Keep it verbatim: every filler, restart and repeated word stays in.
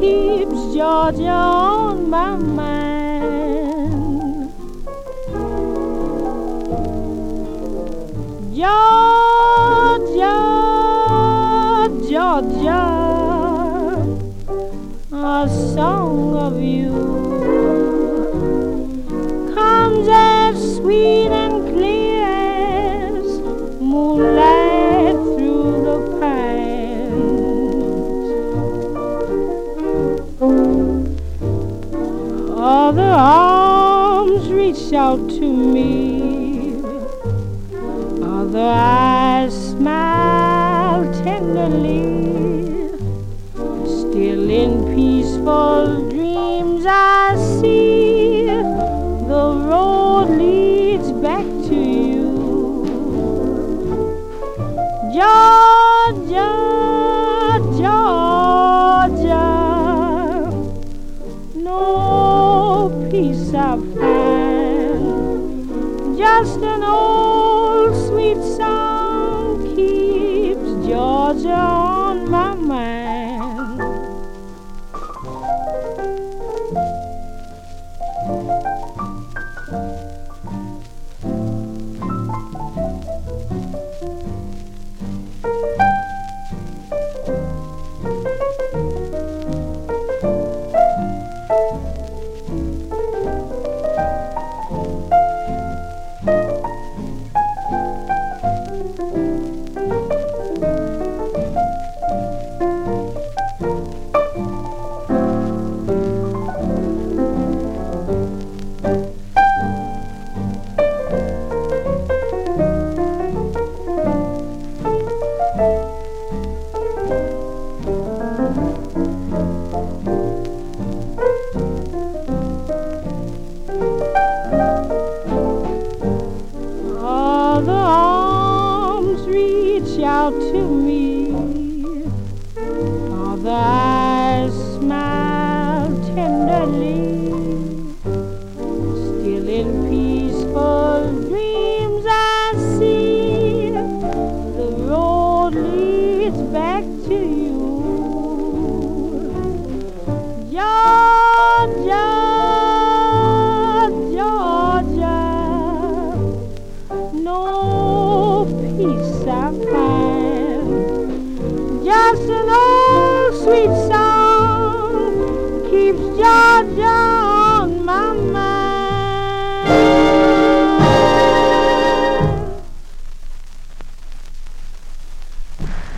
keeps Georgia on my mind. Georgia, Georgia, a song of you comes as sweet and clear as moonlight through the pines. Other arms reach out to me, other eyes smile tenderly. Still in peaceful dreams I see the road leads back to you. Georgia, Georgia, no peace I find, just an old sweet song keeps Georgia on my mind. The arms reach out to me, all the eyes smile tenderly. Still in peaceful dreams I see the road leads back to you. Georgia, Georgia, no peace I find, just an old sweet song keeps Georgia